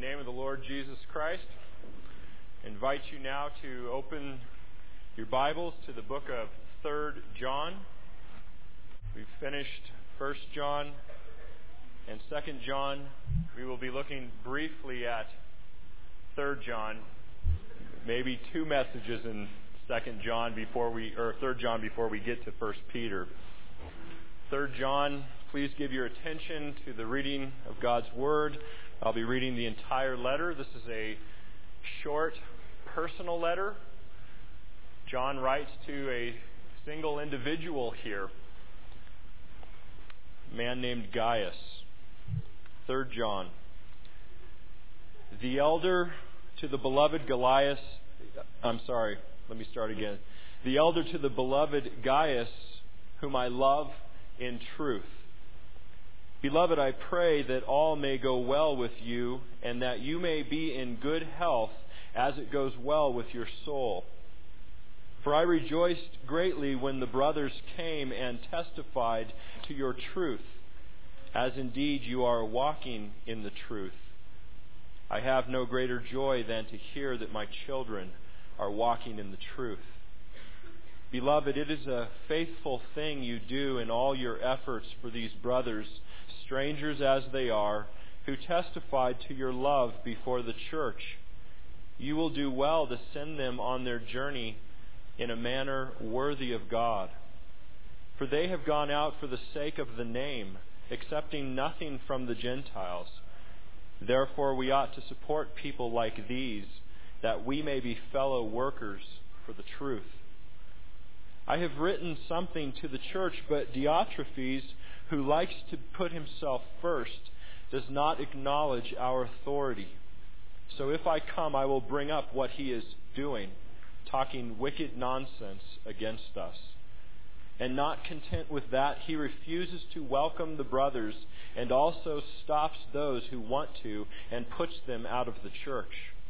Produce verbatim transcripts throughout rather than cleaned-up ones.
name of the Lord Jesus Christ, I invite you now to open your Bibles to the book of Third John. We've finished First John and Second John. We will be looking briefly at Third John, maybe two messages in Second John before we, or Third John before we get to First Peter. Third John, please give your attention to the reading of God's Word. I'll be reading the entire letter. This is a short, personal letter. John writes to a single individual here, a man named Gaius. Third John. The elder to the beloved Gaius, I'm sorry, let me start again. The elder to the beloved Gaius, whom I love in truth. Beloved, I pray that all may go well with you, and that you may be in good health as it goes well with your soul. For I rejoiced greatly when the brothers came and testified to your truth, as indeed you are walking in the truth. I have no greater joy than to hear that my children are walking in the truth. Beloved, it is a faithful thing you do in all your efforts for these brothers, strangers as they are, who testified to your love before the church. You will do well to send them on their journey in a manner worthy of God. For they have gone out for the sake of the name, accepting nothing from the Gentiles. Therefore we ought to support people like these, that we may be fellow workers for the truth. I have written something to the church, but Diotrephes, who likes to put himself first, does not acknowledge our authority. So if I come, I will bring up what he is doing, talking wicked nonsense against us. And not content with that, he refuses to welcome the brothers and also stops those who want to and puts them out of the church.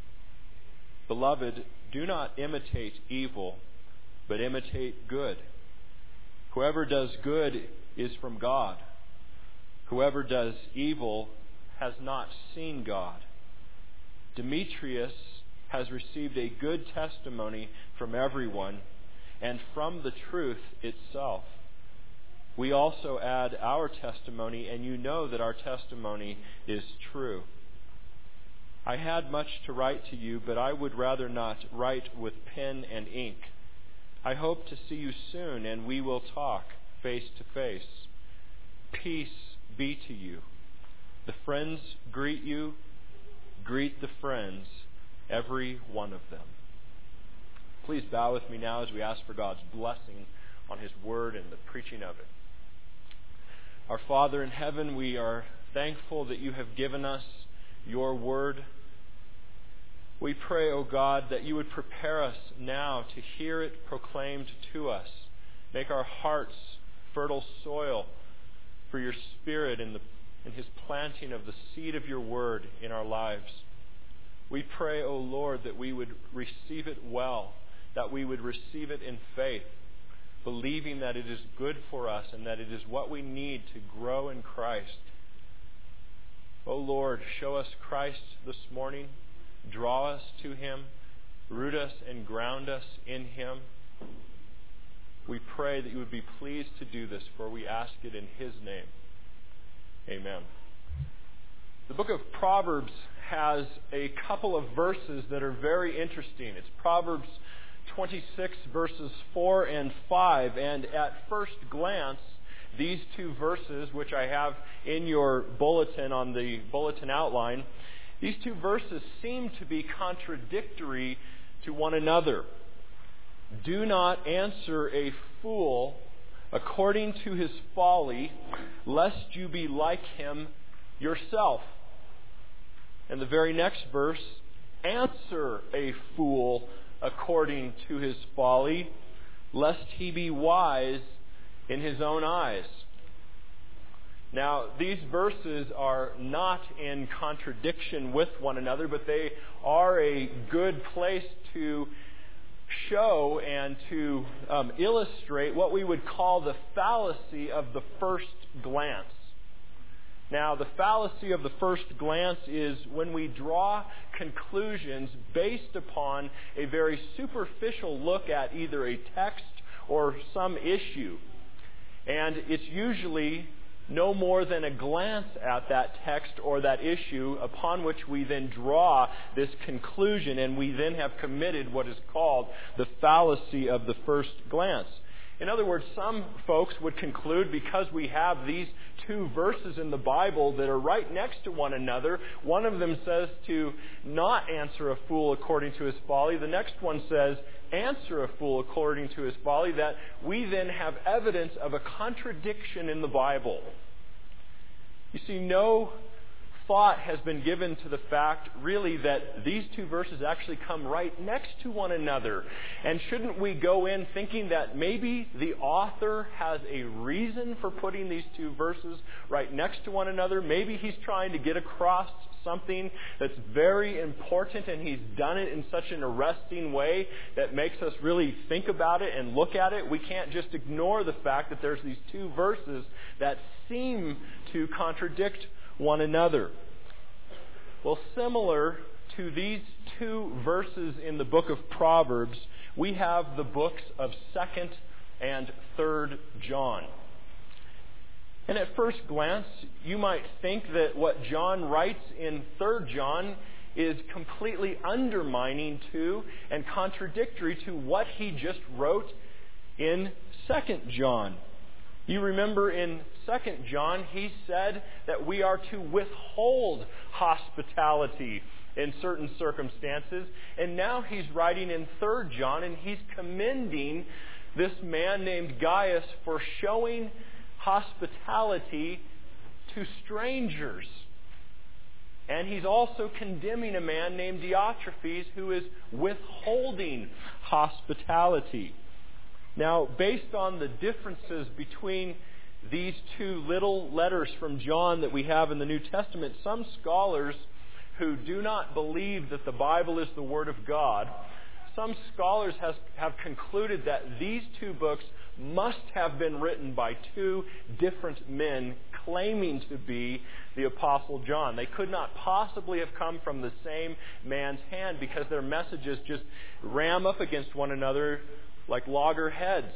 Beloved, do not imitate evil, but imitate good. Whoever does good is from God. Whoever does evil has not seen God. Demetrius has received a good testimony from everyone and from the truth itself. We also add our testimony, and you know that our testimony is true. I had much to write to you, but I would rather not write with pen and ink. I hope to see you soon, and we will talk face to face. Peace be to you. The friends greet you. Greet the friends, every one of them. Please bow with me now as we ask for God's blessing on His Word and the preaching of it. Our Father in heaven, we are thankful that you have given us your Word. We pray, O God, that you would prepare us now to hear it proclaimed to us. Make our hearts fertile soil for your Spirit in the in His planting of the seed of your Word in our lives. We pray, O Lord, that we would receive it well, that we would receive it in faith, believing that it is good for us and that it is what we need to grow in Christ. O Lord, show us Christ this morning. Draw us to Him. Root us and ground us in Him. We pray that you would be pleased to do this, for we ask it in His name. Amen. The book of Proverbs has a couple of verses that are very interesting. It's Proverbs twenty-six, verses four and five. And at first glance, these two verses, which I have in your bulletin on the bulletin outline, these two verses seem to be contradictory to one another. Do not answer a fool according to his folly, lest you be like him yourself. And the very next verse, answer a fool according to his folly, lest he be wise in his own eyes. Now, these verses are not in contradiction with one another, but they are a good place to show and to um, illustrate what we would call the fallacy of the first glance. Now, the fallacy of the first glance is when we draw conclusions based upon a very superficial look at either a text or some issue. And it's usually no more than a glance at that text or that issue upon which we then draw this conclusion, and we then have committed what is called the fallacy of the first glance. In other words, some folks would conclude because we have these two verses in the Bible that are right next to one another, one of them says to not answer a fool according to his folly, the next one says answer a fool according to his folly, that we then have evidence of a contradiction in the Bible. You see, no thought has been given to the fact, really, that these two verses actually come right next to one another. And shouldn't we go in thinking that maybe the author has a reason for putting these two verses right next to one another? Maybe he's trying to get across something that's very important, and he's done it in such an arresting way that makes us really think about it and look at it. We can't just ignore the fact that there's these two verses that seem to contradict one another. Well, similar to these two verses in the book of Proverbs, we have the books of Second and Third John. And at first glance, you might think that what John writes in Third John is completely undermining to and contradictory to what he just wrote in Second John. You remember in Second John, he said that we are to withhold hospitality in certain circumstances. And now he's writing in Third John, and he's commending this man named Gaius for showing hospitality to strangers. And he's also condemning a man named Diotrephes who is withholding hospitality. Now, based on the differences between these two little letters from John that we have in the New Testament, some scholars who do not believe that the Bible is the Word of God, some scholars has, have concluded that these two books must have been written by two different men claiming to be the Apostle John. They could not possibly have come from the same man's hand because their messages just ram up against one another like loggerheads.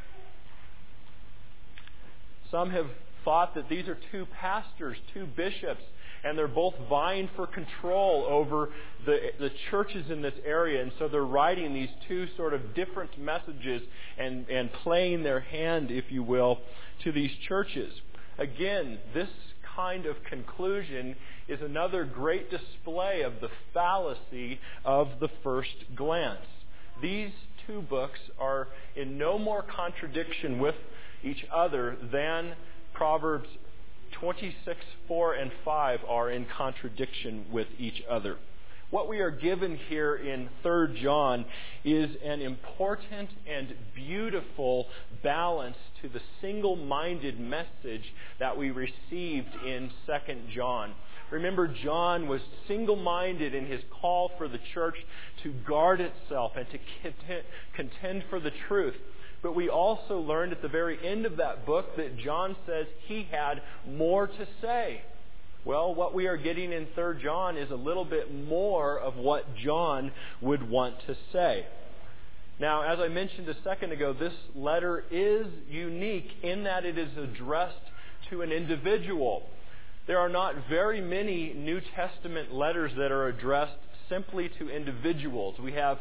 Some have thought that these are two pastors, two bishops, and they're both vying for control over the, the churches in this area. And so they're writing these two sort of different messages and, and playing their hand, if you will, to these churches. Again, this kind of conclusion is another great display of the fallacy of the first glance. These two books are in no more contradiction with each other than Proverbs twenty-six, four, and five are in contradiction with each other. What we are given here in Third John is an important and beautiful balance to the single-minded message that we received in Second John. Remember, John was single-minded in his call for the church to guard itself and to contend for the truth. But we also learned at the very end of that book that John says he had more to say. Well, what we are getting in Third John is a little bit more of what John would want to say. Now, as I mentioned a second ago, this letter is unique in that it is addressed to an individual. There are not very many New Testament letters that are addressed simply to individuals. We have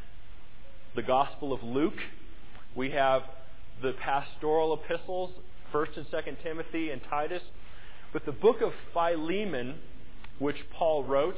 the Gospel of Luke. We have the pastoral epistles, First and Second Timothy and Titus. But the book of Philemon, which Paul wrote,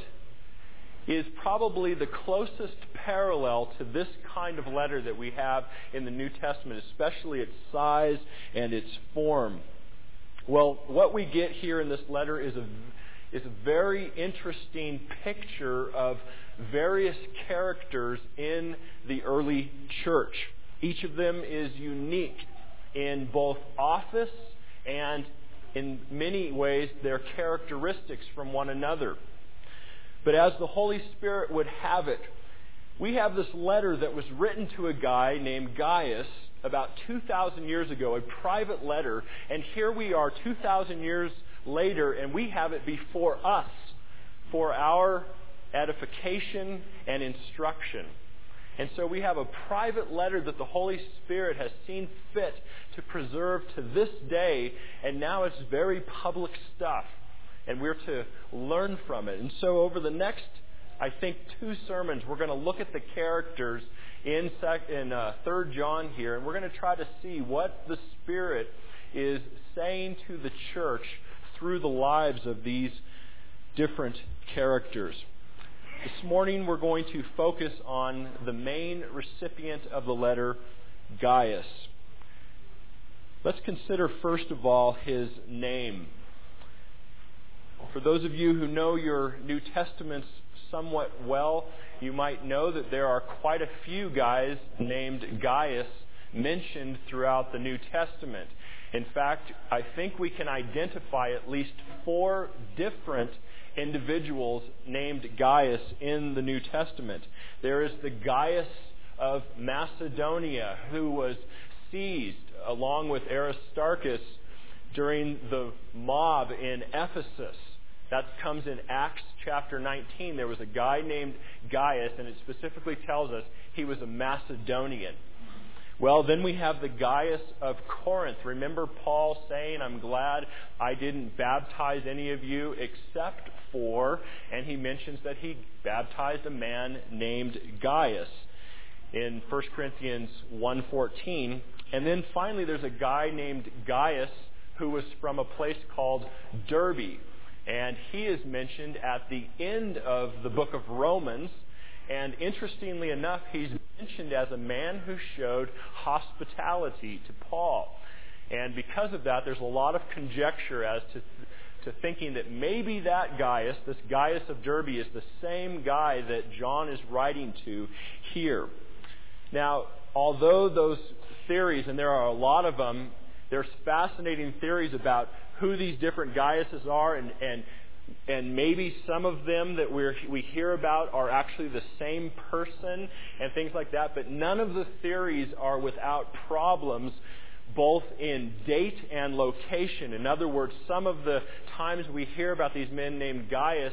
is probably the closest parallel to this kind of letter that we have in the New Testament, especially its size and its form. Well, what we get here in this letter is a is a very interesting picture of various characters in the early church. Each of them is unique in both office and in many ways their characteristics from one another. But as the Holy Spirit would have it, we have this letter that was written to a guy named Gaius about two thousand years ago, a private letter, and here we are two thousand years later, and we have it before us for our edification and instruction. And so we have a private letter that the Holy Spirit has seen fit to preserve to this day, and now it's very public stuff, and we're to learn from it. And so over the next, I think, two sermons, we're going to look at the characters in, sec- in uh, Third John here, and we're going to try to see what the Spirit is saying to the church through the lives of these different characters. This morning we're going to focus on the main recipient of the letter, Gaius. Let's consider first of all his name. For those of you who know your New Testaments somewhat well, you might know that there are quite a few guys named Gaius mentioned throughout the New Testament. In fact, I think we can identify at least four different individuals named Gaius in the New Testament. There is the Gaius of Macedonia, who was seized along with Aristarchus during the mob in Ephesus. That comes in Acts chapter nineteen. There was a guy named Gaius, and it specifically tells us he was a Macedonian. Well, then we have the Gaius of Corinth. Remember Paul saying, I'm glad I didn't baptize any of you except for, and he mentions that he baptized a man named Gaius in First Corinthians one fourteen. And then finally there's a guy named Gaius who was from a place called Derbe. And he is mentioned at the end of the book of Romans. And interestingly enough, he's mentioned as a man who showed hospitality to Paul. And because of that, there's a lot of conjecture as to to thinking that maybe that Gaius, this Gaius of Derbe, is the same guy that John is writing to here. Now, although those theories, and there are a lot of them, there's fascinating theories about who these different Gaiuses are, and and And maybe some of them that we we hear about are actually the same person and things like that. But none of the theories are without problems, both in date and location. In other words, some of the times we hear about these men named Gaius,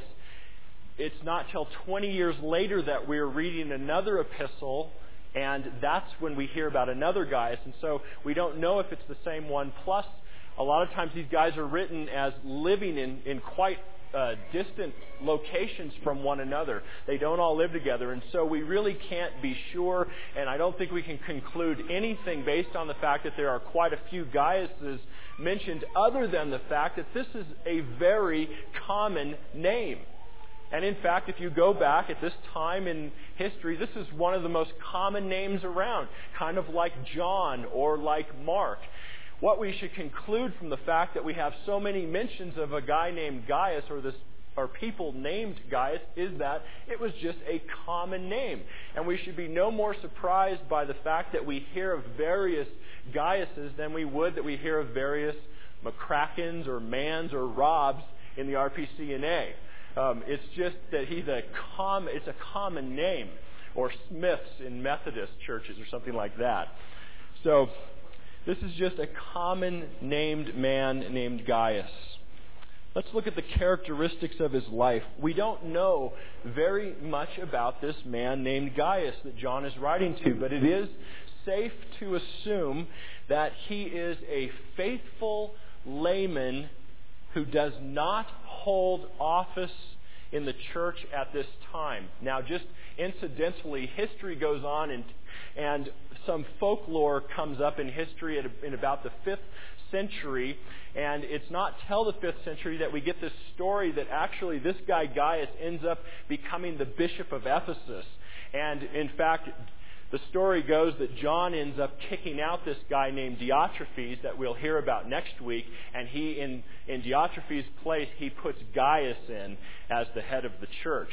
it's not till twenty years later that we're reading another epistle, and that's when we hear about another Gaius. And so we don't know if it's the same one. Plus, a lot of times these guys are written as living in, in quite Uh, distant locations from one another. They don't all live together, and so we really can't be sure, and I don't think we can conclude anything based on the fact that there are quite a few Gaiuses mentioned, other than the fact that this is a very common name. And in fact, if you go back at this time in history, this is one of the most common names around, kind of like John or like Mark. What we should conclude from the fact that we have so many mentions of a guy named Gaius, or this, or people named Gaius, is that it was just a common name. And we should be no more surprised by the fact that we hear of various Gaiuses than we would that we hear of various McCrackens or Manns or Robs in the R P C N A. Um, it's just that he's a com- it's a common name, or Smiths in Methodist churches or something like that. So this is just a common named man named Gaius. Let's look at the characteristics of his life. We don't know very much about this man named Gaius that John is writing to, but it is safe to assume that he is a faithful layman who does not hold office in the church at this time. Now, just incidentally, history goes on, and and some folklore comes up in history at, in about the fifth century, and it's not till the fifth century that we get this story that actually this guy Gaius ends up becoming the bishop of Ephesus. And in fact, the story goes that John ends up kicking out this guy named Diotrephes that we'll hear about next week, and he, in, in Diotrephes' place, he puts Gaius in as the head of the church.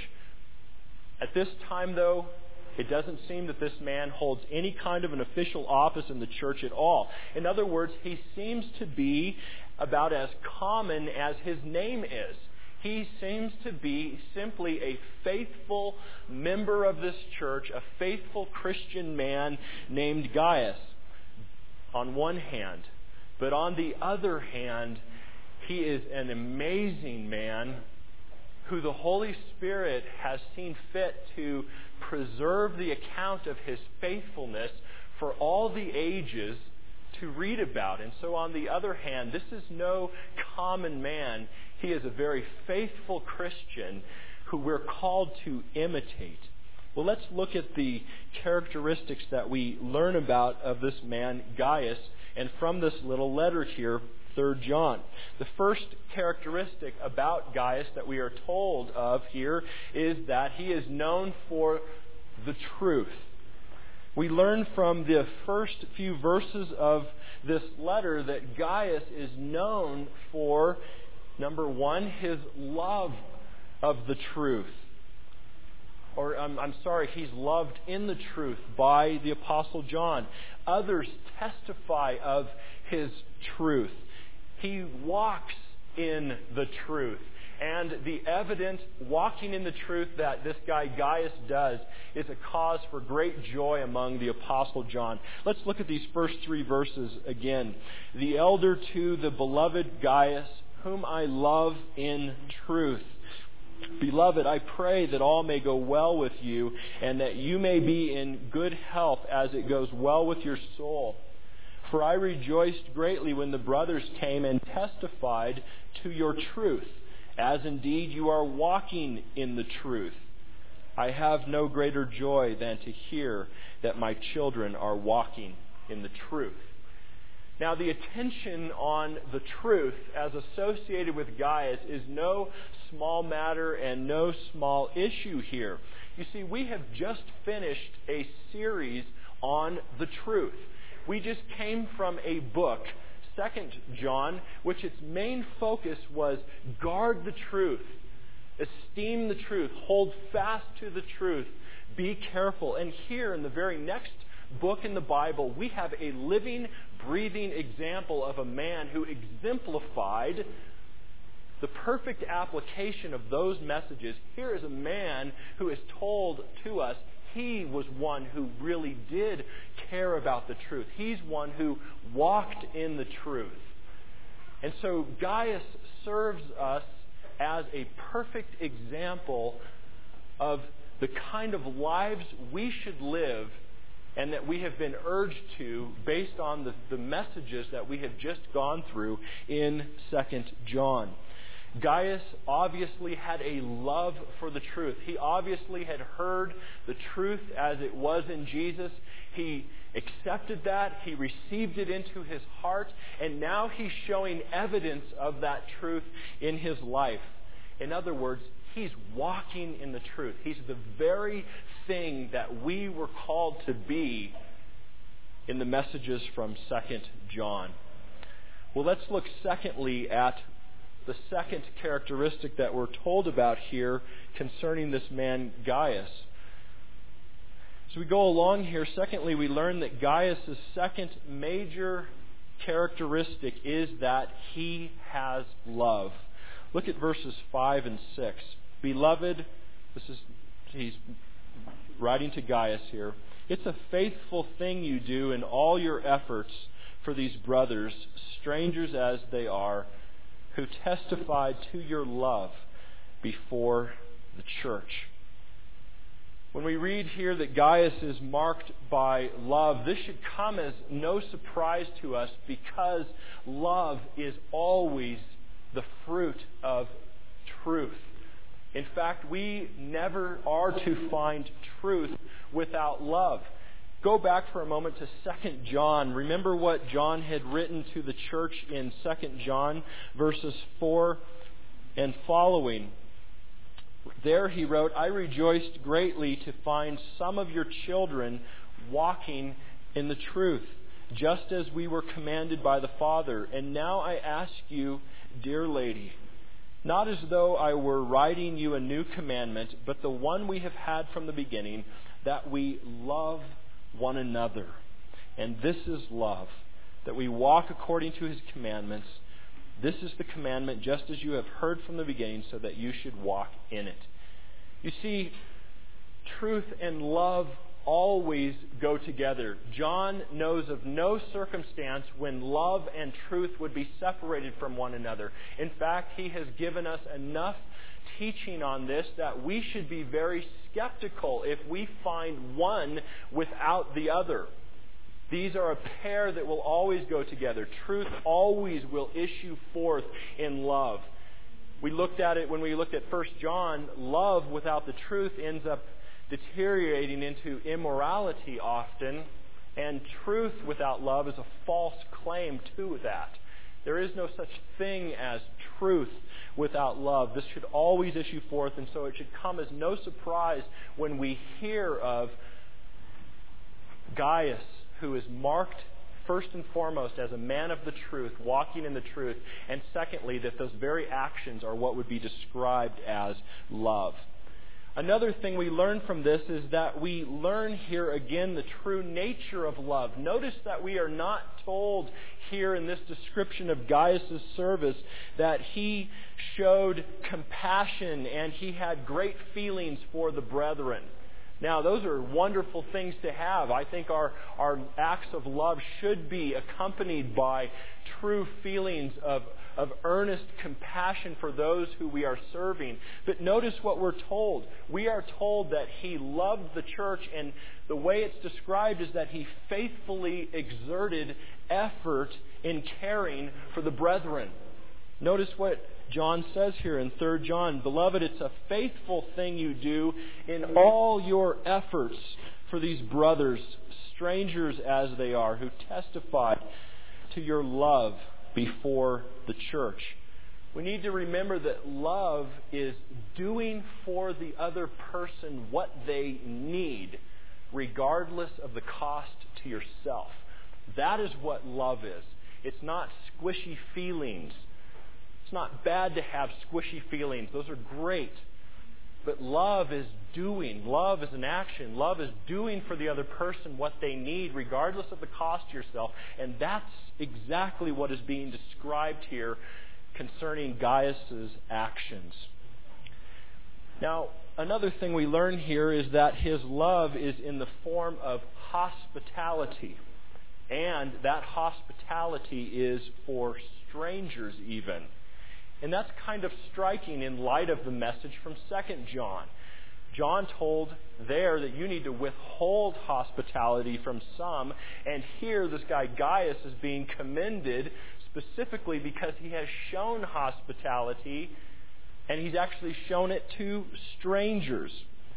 At this time, though, it doesn't seem that this man holds any kind of an official office in the church at all. In other words, he seems to be about as common as his name is. He seems to be simply a faithful member of this church, a faithful Christian man named Gaius, on one hand. But on the other hand, he is an amazing man who the Holy Spirit has seen fit to preserve the account of his faithfulness for all the ages to read about. And so on the other hand, this is no common man. He is a very faithful Christian who we're called to imitate. Well, let's look at the characteristics that we learn about of this man, Gaius, and from this little letter here, Third John. The first characteristic about Gaius that we are told of here is that he is known for the truth. We learn from the first few verses of this letter that Gaius is known for, number one, his love of the truth. Or, I'm, I'm sorry, he's loved in the truth by the Apostle John. Others testify of his truth. He walks in the truth. And the evident walking in the truth that this guy Gaius does is a cause for great joy among the Apostle John. Let's look at these first three verses again. The elder to the beloved Gaius, whom I love in truth. Beloved, I pray that all may go well with you, and that you may be in good health as it goes well with your soul. For I rejoiced greatly when the brothers came and testified to your truth, as indeed you are walking in the truth. I have no greater joy than to hear that my children are walking in the truth. Now, the attention on the truth as associated with Gaius is no small matter and no small issue here. You see, we have just finished a series on the truth. We just came from a book, Second John, which its main focus was guard the truth, esteem the truth, hold fast to the truth, be careful. And here in the very next book in the Bible, we have a living, breathing example of a man who exemplified the perfect application of those messages. Here is a man who is told to us he was one who really did care about the truth. He's one who walked in the truth. And so Gaius serves us as a perfect example of the kind of lives we should live and that we have been urged to based on the, the messages that we have just gone through in Second John. Gaius obviously had a love for the truth. He obviously had heard the truth as it was in Jesus. He accepted that. He received it into his heart. And now he's showing evidence of that truth in his life. In other words, he's walking in the truth. He's the very thing that we were called to be in the messages from Second John. Well, let's look secondly at the second characteristic that we're told about here concerning this man Gaius. As we go along here, secondly, we learn that Gaius' second major characteristic is that he has love. Look at verses five and six. Beloved, this is he's writing to Gaius here. It's a faithful thing you do in all your efforts for these brothers, strangers as they are, who testified to your love before the church. When we read here that Gaius is marked by love, this should come as no surprise to us because love is always the fruit of truth. In fact, we never are to find truth without love. Go back for a moment to Second John. Remember what John had written to the church in Second John, verses four and following. There he wrote, I rejoiced greatly to find some of your children walking in the truth, just as we were commanded by the Father. And now I ask you, dear lady, not as though I were writing you a new commandment, but the one we have had from the beginning, that we love one another. And this is love, that we walk according to His commandments. This is the commandment, just as you have heard from the beginning, so that you should walk in it. You see, truth and love always go together. John knows of no circumstance when love and truth would be separated from one another. In fact, he has given us enough teaching on this that we should be very skeptical if we find one without the other. These are a pair that will always go together. Truth always will issue forth in love. We looked at it when we looked at First John. Love without the truth ends up deteriorating into immorality often, and truth without love is a false claim to that. There is no such thing as truth without love. This should always issue forth, and so it should come as no surprise when we hear of Gaius, who is marked first and foremost as a man of the truth, walking in the truth, and secondly, that those very actions are what would be described as love. Another thing we learn from this is that we learn here again the true nature of love. Notice that we are not told here in this description of Gaius' service that he showed compassion and he had great feelings for the brethren. Now, those are wonderful things to have. I think our, our acts of love should be accompanied by true feelings of, of earnest compassion for those who we are serving. But notice what we're told. We are told that he loved the church, and the way it's described is that he faithfully exerted effort in caring for the brethren. Notice what John says here in Third John, "Beloved, it's a faithful thing you do in all your efforts for these brothers, strangers as they are, who testify to your love before the church." We need to remember that love is doing for the other person what they need, regardless of the cost to yourself. That is what love is. It's not squishy feelings. It's not bad to have squishy feelings. Those are great. But love is doing. Love is an action. Love is doing for the other person what they need, regardless of the cost to yourself. And that's exactly what is being described here concerning Gaius' actions. Now, another thing we learn here is that his love is in the form of hospitality. And that hospitality is for strangers even. And that's kind of striking in light of the message from Second John. John told there that you need to withhold hospitality from some, and here this guy Gaius is being commended specifically because he has shown hospitality, and he's actually shown it to strangers.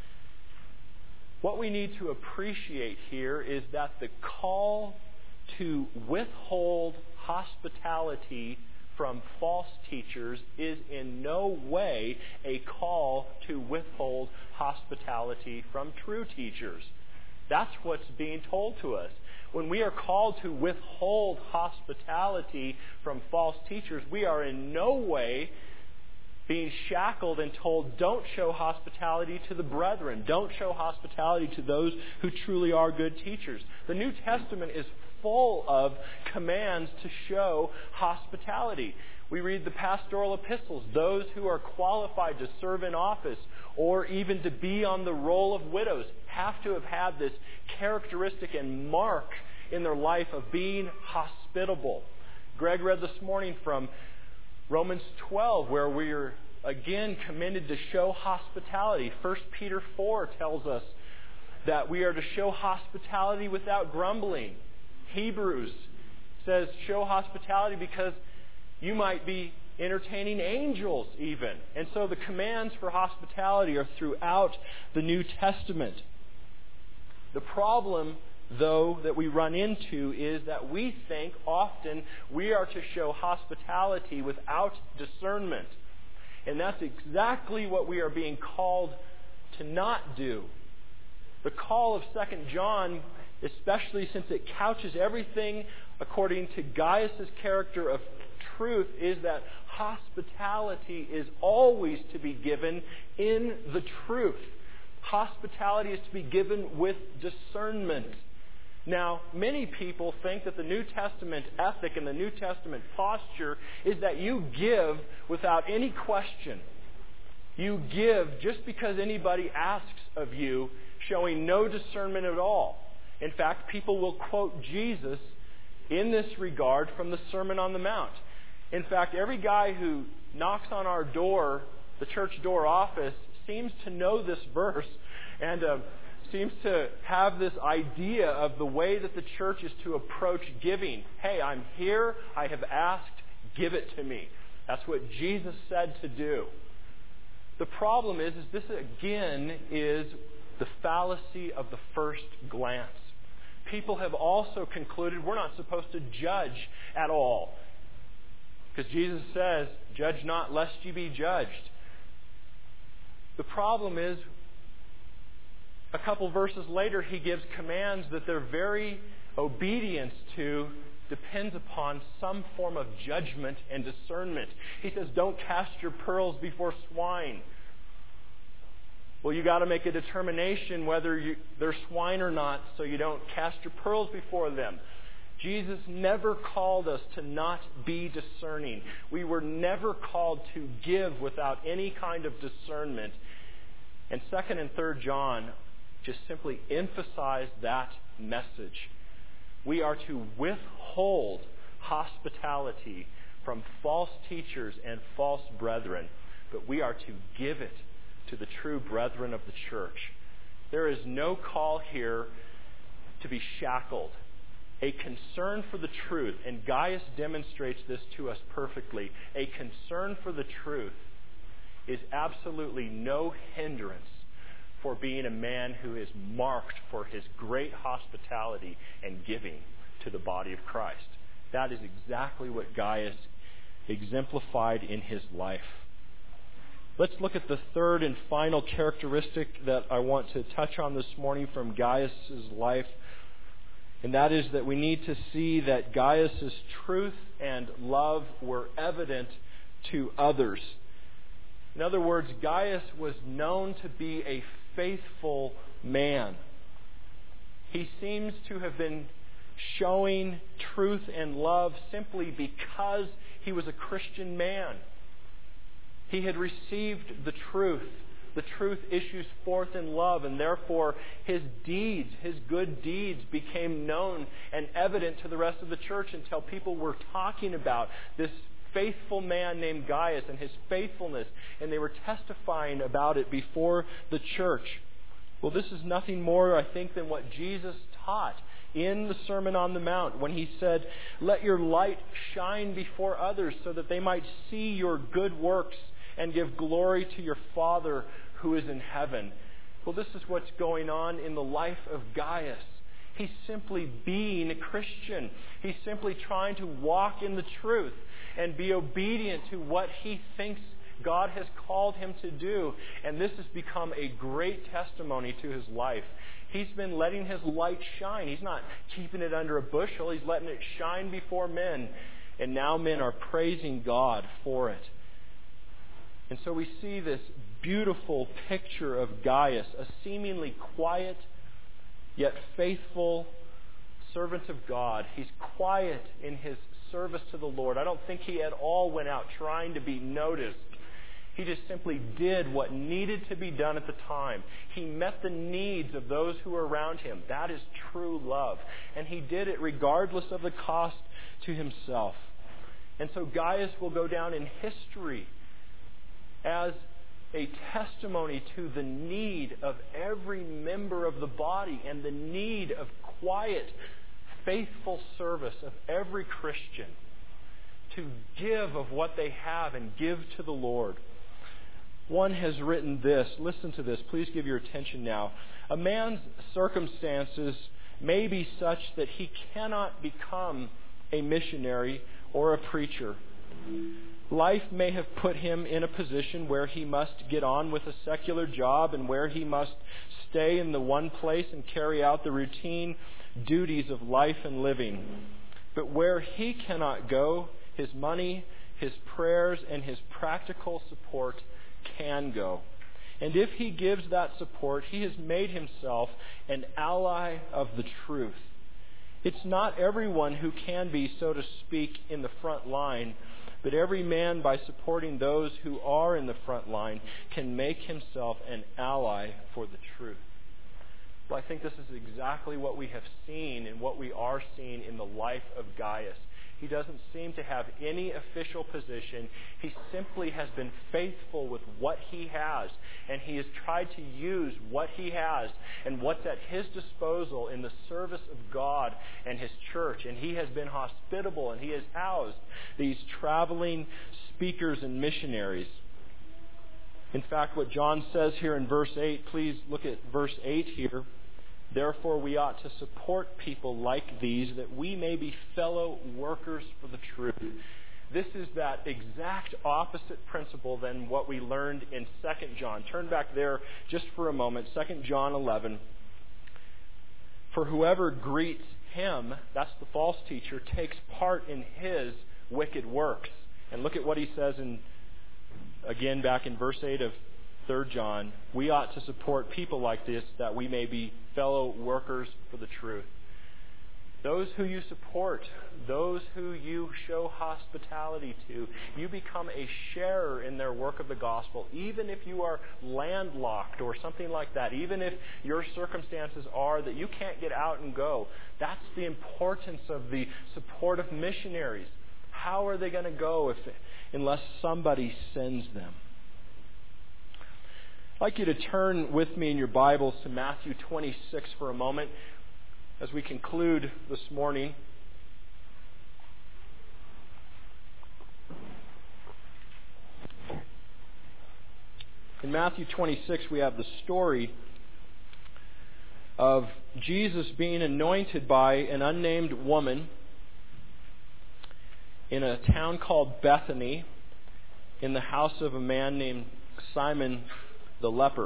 What we need to appreciate here is that the call to withhold hospitality from false teachers is in no way a call to withhold hospitality from true teachers. That's what's being told to us. When we are called to withhold hospitality from false teachers, we are in no way being shackled and told, don't show hospitality to the brethren. Don't show hospitality to those who truly are good teachers. The New Testament is full of commands to show hospitality. We read the pastoral epistles. Those who are qualified to serve in office or even to be on the roll of widows have to have had this characteristic and mark in their life of being hospitable. Greg read this morning from Romans twelve, where we are again commended to show hospitality. First Peter four tells us that we are to show hospitality without grumbling. Hebrews says show hospitality because you might be entertaining angels even. And so the commands for hospitality are throughout the New Testament. The problem, though, that we run into is that we think often we are to show hospitality without discernment. And that's exactly what we are being called to not do. The call of Second John, especially since it couches everything according to Gaius' character of truth, is that hospitality is always to be given in the truth. Hospitality is to be given with discernment. Now, many people think that the New Testament ethic and the New Testament posture is that you give without any question. You give just because anybody asks of you, showing no discernment at all. In fact, people will quote Jesus in this regard from the Sermon on the Mount. In fact, every guy who knocks on our door, the church door office, seems to know this verse and uh, seems to have this idea of the way that the church is to approach giving. Hey, I'm here. I have asked. Give it to me. That's what Jesus said to do. The problem is, is this again is the fallacy of the first glance. People have also concluded we're not supposed to judge at all. Because Jesus says, judge not lest ye be judged. The problem is, a couple verses later, he gives commands that their very obedience to depends upon some form of judgment and discernment. He says, don't cast your pearls before swine. Well, you got to make a determination whether you, they're swine or not, so you don't cast your pearls before them. Jesus never called us to not be discerning. We were never called to give without any kind of discernment. And second and third John just simply emphasize that message. We are to withhold hospitality from false teachers and false brethren, but we are to give it to the true brethren of the church. There is no call here to be shackled. A concern for the truth, and Gaius demonstrates this to us perfectly, a concern for the truth is absolutely no hindrance for being a man who is marked for his great hospitality and giving to the body of Christ. That is exactly what Gaius exemplified in his life. Let's look at the third and final characteristic that I want to touch on this morning from Gaius' life, and that is that we need to see that Gaius' truth and love were evident to others. In other words, Gaius was known to be a faithful man. He seems to have been showing truth and love simply because he was a Christian man. He had received the truth. The truth issues forth in love, and therefore his deeds, his good deeds, became known and evident to the rest of the church until people were talking about this faithful man named Gaius and his faithfulness, and they were testifying about it before the church. Well, this is nothing more, I think, than what Jesus taught in the Sermon on the Mount when he said, "Let your light shine before others so that they might see your good works and give glory to your Father who is in heaven." Well, this is what's going on in the life of Gaius. He's simply being a Christian. He's simply trying to walk in the truth and be obedient to what he thinks God has called him to do. And this has become a great testimony to his life. He's been letting his light shine. He's not keeping it under a bushel. He's letting it shine before men. And now men are praising God for it. And so we see this beautiful picture of Gaius, a seemingly quiet yet faithful servant of God. He's quiet in his service to the Lord. I don't think he at all went out trying to be noticed. He just simply did what needed to be done at the time. He met the needs of those who were around him. That is true love. And he did it regardless of the cost to himself. And so Gaius will go down in history as a testimony to the need of every member of the body and the need of quiet, faithful service of every Christian to give of what they have and give to the Lord. One has written this. Listen to this. Please give your attention now. A man's circumstances may be such that he cannot become a missionary or a preacher. Life may have put him in a position where he must get on with a secular job and where he must stay in the one place and carry out the routine duties of life and living. But where he cannot go, his money, his prayers, and his practical support can go. And if he gives that support, he has made himself an ally of the truth. It's not everyone who can be, so to speak, in the front line, but every man, by supporting those who are in the front line, can make himself an ally for the truth. Well, I think this is exactly what we have seen and what we are seeing in the life of Gaius. He doesn't seem to have any official position. He simply has been faithful with what he has, and he has tried to use what he has and what's at his disposal in the service of God and His church. And he has been hospitable, and he has housed these traveling speakers and missionaries. In fact, what John says here in verse eight, please look at verse eight here. Therefore, we ought to support people like these, that we may be fellow workers for the truth. This is that exact opposite principle than what we learned in Second John. Turn back there just for a moment. Second John eleven. For whoever greets him, that's the false teacher, takes part in his wicked works. And look at what he says in, again, back in verse eight of Third John. We ought to support people like this, that we may be fellow workers for the truth. Those who you support, those who you show hospitality to, you become a sharer in their work of the gospel, even if you are landlocked or something like that, even if your circumstances are that you can't get out and go. That's the importance of the support of missionaries. How are they going to go if, unless somebody sends them? I'd like you to turn with me in your Bibles to Matthew twenty-six for a moment as we conclude this morning. In Matthew twenty-six, we have the story of Jesus being anointed by an unnamed woman in a town called Bethany in the house of a man named Simon the leper.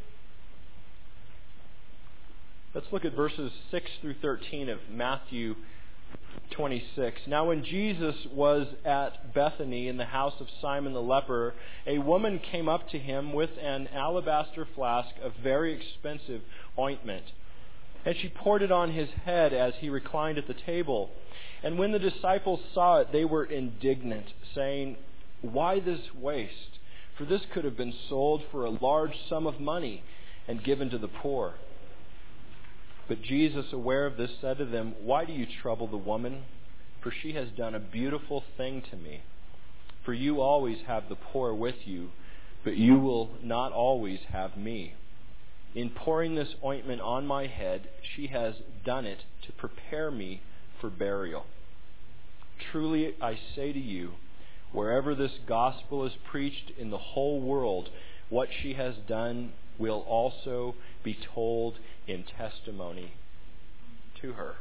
Let's look at verses six through thirteen of Matthew twenty-six. Now when Jesus was at Bethany in the house of Simon the leper, a woman came up to him with an alabaster flask of very expensive ointment. And she poured it on his head as he reclined at the table. And when the disciples saw it, they were indignant, saying, "Why this waste? For this could have been sold for a large sum of money and given to the poor." But Jesus, aware of this, said to them, "Why do you trouble the woman? For she has done a beautiful thing to me. For you always have the poor with you, but you will not always have me. In pouring this ointment on my head, she has done it to prepare me for burial. Truly I say to you, wherever this gospel is preached in the whole world, what she has done will also be told in testimony to her."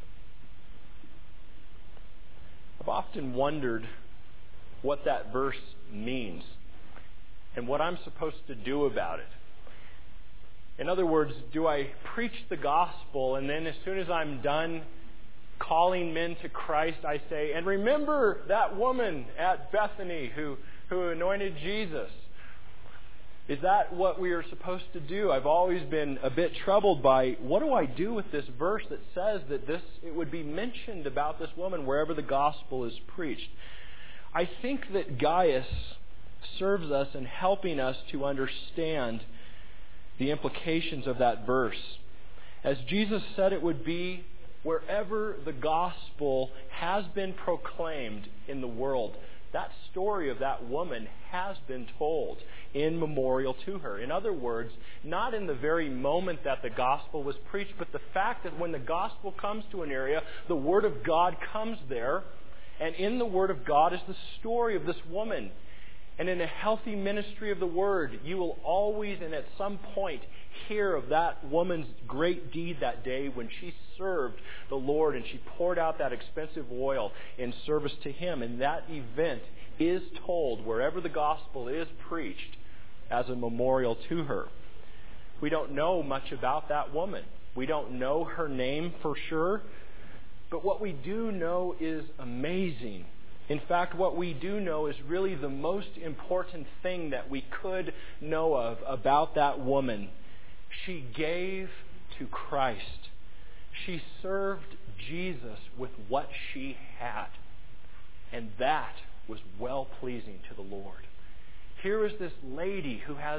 I've often wondered what that verse means and what I'm supposed to do about it. In other words, do I preach the gospel and then as soon as I'm done calling men to Christ, I say, "And remember that woman at Bethany who, who anointed Jesus"? Is that what we are supposed to do? I've always been a bit troubled by what do I do with this verse that says that this it would be mentioned about this woman wherever the gospel is preached. I think that Gaius serves us in helping us to understand the implications of that verse. As Jesus said it would be, wherever the gospel has been proclaimed in the world, that story of that woman has been told in memorial to her. In other words, not in the very moment that the gospel was preached, but the fact that when the gospel comes to an area, the Word of God comes there, and in the Word of God is the story of this woman. And in a healthy ministry of the Word, you will always and at some point hear of that woman's great deed that day when she served the Lord and she poured out that expensive oil in service to Him. And that event is told wherever the gospel is preached as a memorial to her. We don't know much about that woman. We don't know her name for sure. But what we do know is amazing. In fact, what we do know is really the most important thing that we could know of about that woman. She gave to Christ. She served Jesus with what she had. And that was well-pleasing to the Lord. Here is this lady who has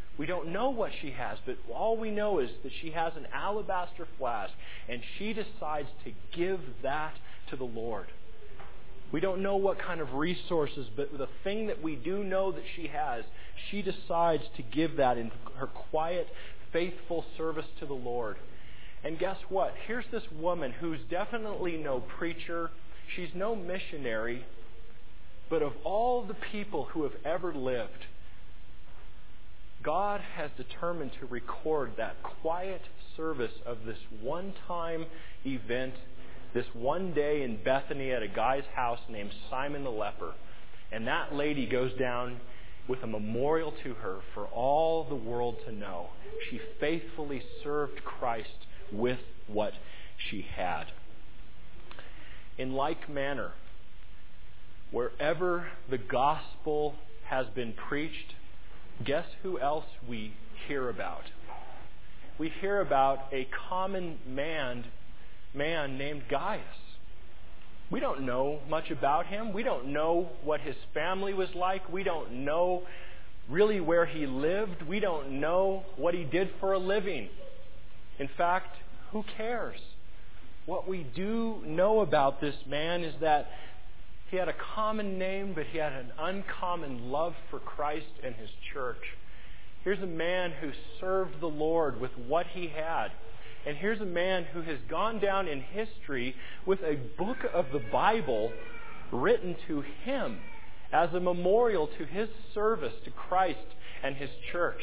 We don't know what she has, but all we know is that she has an alabaster flask, and she decides to give that to the Lord. We don't know what kind of resources, but the thing that we do know that she has, she decides to give that in her quiet, faithful service to the Lord. And guess what? Here's this woman who's definitely no preacher. She's no missionary. But of all the people who have ever lived, God has determined to record that quiet service of this one-time event, this one day in Bethany at a guy's house named Simon the leper. And that lady goes down with a memorial to her for all the world to know. She faithfully served Christ with what she had. In like manner, wherever the gospel has been preached, guess who else we hear about? We hear about a common man, man named Gaius. We don't know much about him. We don't know what his family was like. We don't know really where he lived. We don't know what he did for a living. In fact, who cares? What we do know about this man is that he had a common name, but he had an uncommon love for Christ and His church. Here's a man who served the Lord with what he had. And here's a man who has gone down in history with a book of the Bible written to him as a memorial to his service to Christ and His church.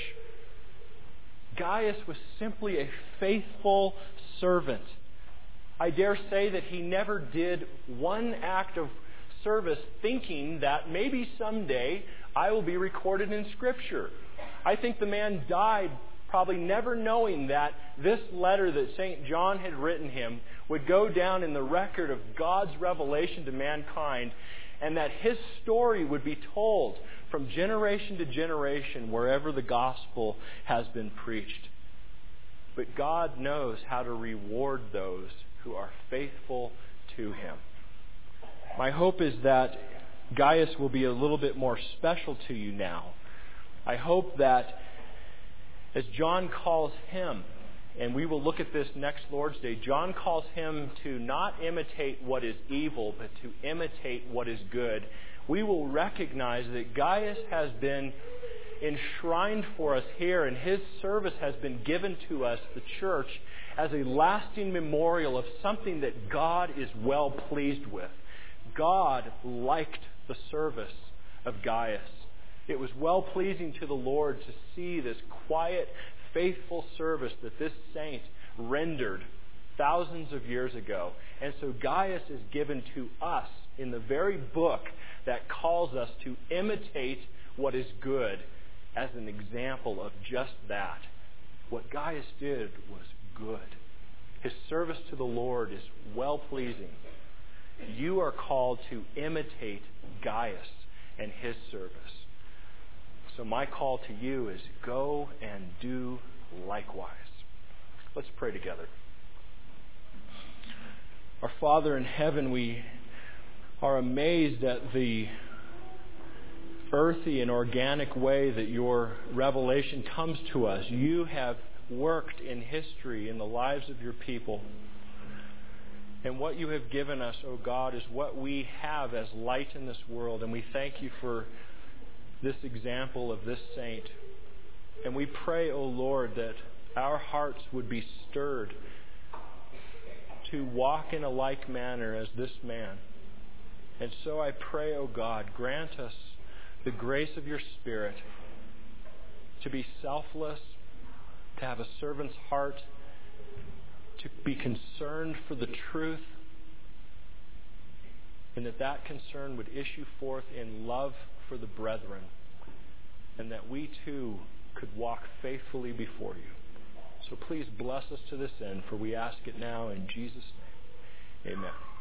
Gaius was simply a faithful servant. I dare say that he never did one act of service thinking that maybe someday I will be recorded in Scripture. I think the man died probably never knowing that this letter that Saint John had written him would go down in the record of God's revelation to mankind, and that his story would be told from generation to generation wherever the gospel has been preached. But God knows how to reward those who are faithful to Him. My hope is that Gaius will be a little bit more special to you now. I hope that as John calls him, and we will look at this next Lord's Day, John calls him to not imitate what is evil, but to imitate what is good. We will recognize that Gaius has been enshrined for us here, and his service has been given to us, the church, as a lasting memorial of something that God is well pleased with. God liked the service of Gaius. It was well-pleasing to the Lord to see this quiet, faithful service that this saint rendered thousands of years ago. And so Gaius is given to us in the very book that calls us to imitate what is good as an example of just that. What Gaius did was good. His service to the Lord is well-pleasing. You are called to imitate Gaius and his service. So my call to you is go and do likewise. Let's pray together. Our Father in heaven, we are amazed at the earthy and organic way that your revelation comes to us. You have worked in history in the lives of your people. And what you have given us, O God, is what we have as light in this world. And we thank you for this example of this saint. And we pray, O Lord, that our hearts would be stirred to walk in a like manner as this man. And so I pray, O God, grant us the grace of your Spirit to be selfless, to have a servant's heart, to be concerned for the truth, and that that concern would issue forth in love for the brethren, and that we too could walk faithfully before you. So please bless us to this end, for we ask it now in Jesus' name. Amen.